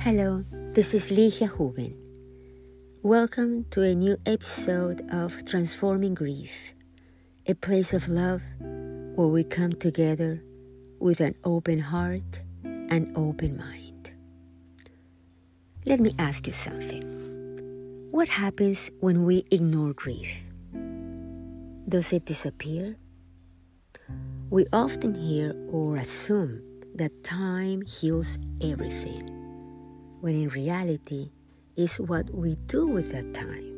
Hello, this is Ligia Huben. Welcome to a new episode of Transforming Grief, a place of love where we come together with an open heart and open mind. Let me ask you something. What happens when we ignore grief? Does it disappear? We often hear or assume that time heals everything, when in reality is what we do with that time.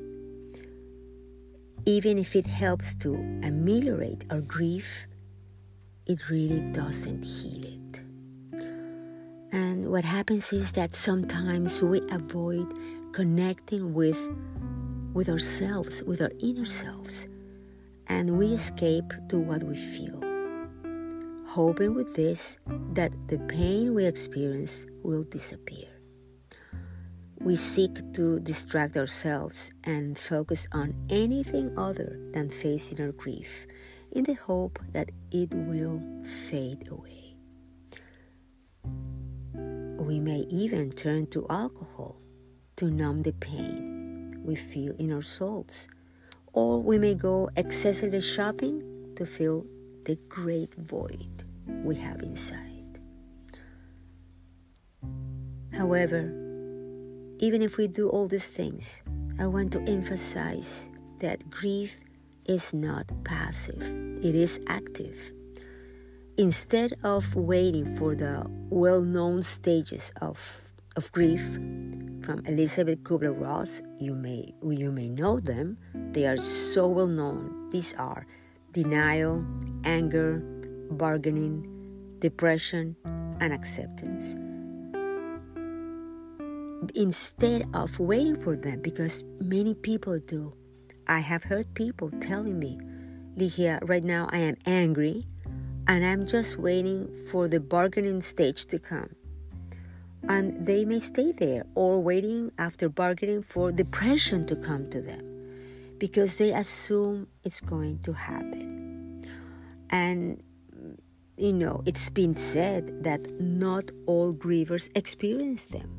Even if it helps to ameliorate our grief, it really doesn't heal it. And what happens is that sometimes we avoid connecting with ourselves, with our inner selves, and we escape to what we feel, hoping with this that the pain we experience will disappear. We seek to distract ourselves and focus on anything other than facing our grief in the hope that it will fade away. We may even turn to alcohol to numb the pain we feel in our souls, or we may go excessively shopping to fill the great void we have inside. However, even if we do all these things, I want to emphasize that grief is not passive, it is active. Instead of waiting for the well-known stages of grief from Elizabeth Kubler-Ross, you may know them. They are so well known. These are denial, anger, bargaining, depression, and acceptance. Instead of waiting for them, because many people do. I have heard people telling me, Ligia, right now I am angry and I'm just waiting for the bargaining stage to come. And they may stay there or waiting after bargaining for depression to come to them because they assume it's going to happen. And it's been said that not all grievers experience them.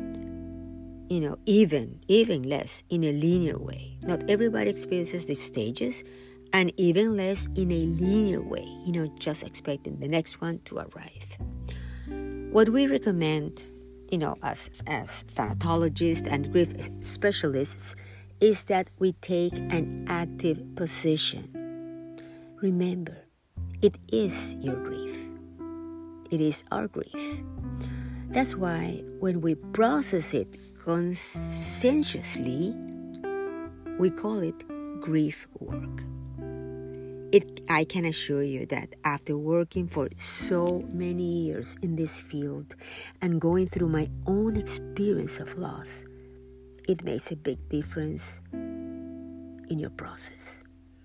Even less in a linear way. Not everybody experiences these stages, and even less in a linear way, just expecting the next one to arrive. What we recommend, as thanatologists and grief specialists, is that we take an active position. Remember, it is your grief. It is our grief. That's why when we process it conscientiously, we call it grief work. I can assure you that after working for so many years in this field and going through my own experience of loss, it makes a big difference in your process.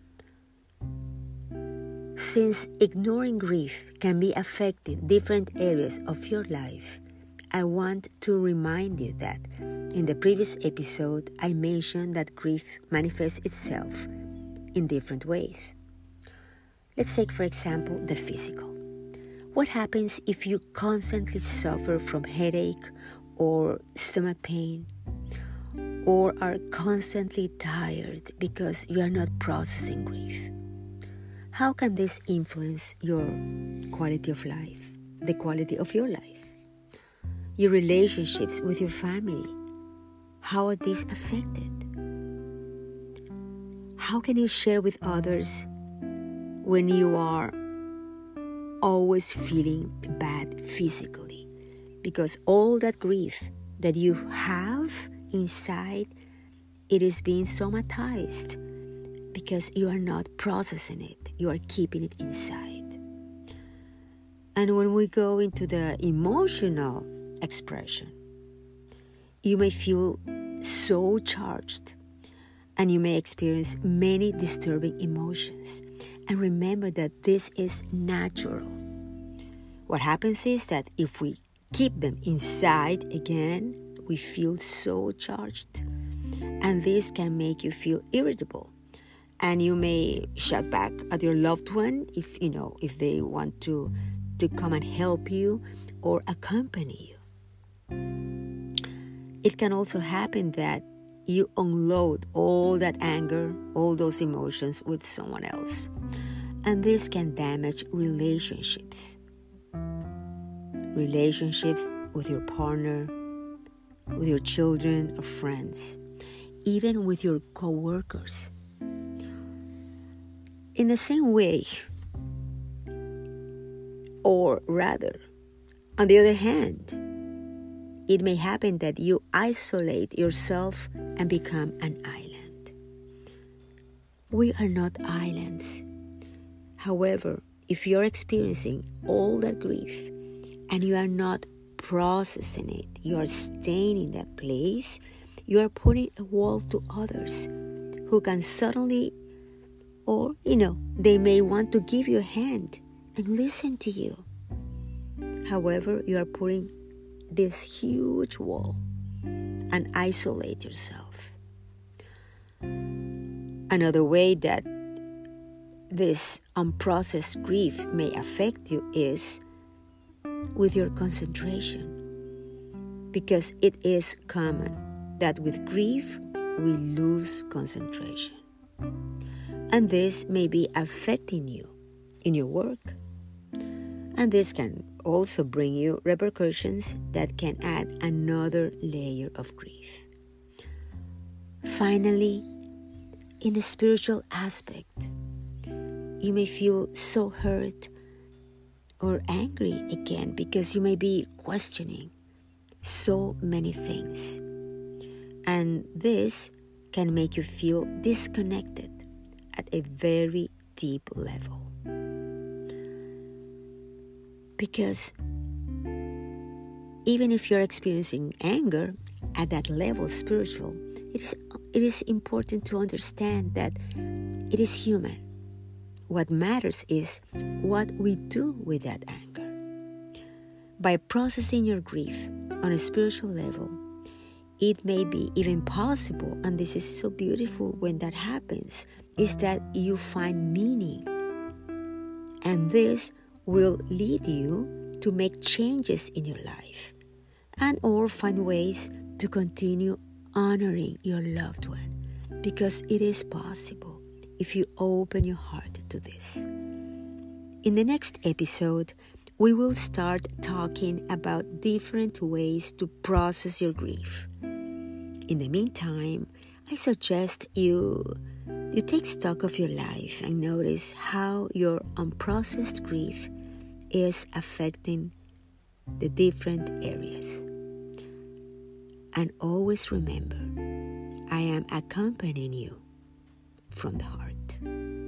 Since ignoring grief can be affecting different areas of your life, I want to remind you that in the previous episode, I mentioned that grief manifests itself in different ways. Let's take, for example, the physical. What happens if you constantly suffer from headache or stomach pain, or are constantly tired because you are not processing grief? How can this influence your quality of life, the quality of your life? Your relationships with your family, how are these affected? How can you share with others when you are always feeling bad physically? Because all that grief that you have inside, it is being somatized because you are not processing it. You are keeping it inside. And when we go into the emotional expression, you may feel so charged and you may experience many disturbing emotions. And remember that this is natural. What happens is that if we keep them inside again, we feel so charged. And this can make you feel irritable. And you may shout back at your loved one if they want to come and help you or accompany you. It can also happen that you unload all that anger, all those emotions with someone else. And this can damage relationships. Relationships with your partner, with your children or friends, even with your co-workers. In the same way, or rather, on the other hand, it may happen that you isolate yourself and become an island. We are not islands. However, if you're experiencing all that grief and you are not processing it, you are staying in that place, you are putting a wall to others who can suddenly, or, they may want to give you a hand and listen to you. However, you are putting this huge wall and isolate yourself. Another way that this unprocessed grief may affect you is with your concentration, because it is common that with grief we lose concentration, and this may be affecting you in your work, and this can also bring you repercussions that can add another layer of grief. Finally, in the spiritual aspect, you may feel so hurt or angry again because you may be questioning so many things. And this can make you feel disconnected at a very deep level. Because even if you're experiencing anger at that level, spiritual, it is important to understand that it is human. What matters is what we do with that anger. By processing your grief on a spiritual level, it may be even possible, and this is so beautiful when that happens, is that you find meaning. And this will lead you to make changes in your life and or find ways to continue honoring your loved one, because it is possible if you open your heart to this. In the next episode, we will start talking about different ways to process your grief. In the meantime, I suggest you take stock of your life and notice how your unprocessed grief is affecting the different areas. And always remember, I am accompanying you from the heart.